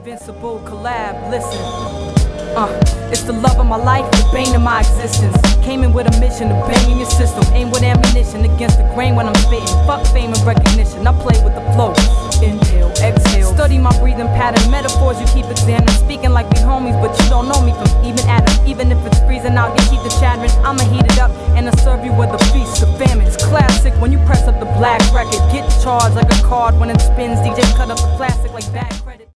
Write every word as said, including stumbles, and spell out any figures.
invincible collab, listen. Uh, it's the love of my life, the bane of my existence. Came in with a mission to bang in your system. Aim with ammunition against the grain when I'm spitting. Fuck fame and recognition, I play with the flow. Inhale, exhale, study my breathing pattern. Metaphors you keep examining. Speaking like we homies, but you don't know me from even Adam. Even if it's freezing out, you keep the chattering. I'ma heat it up and I'll serve you with a feast of famine. It's classic when you press up the black record. Get charged like a card when it spins. D J cut up the plastic like back.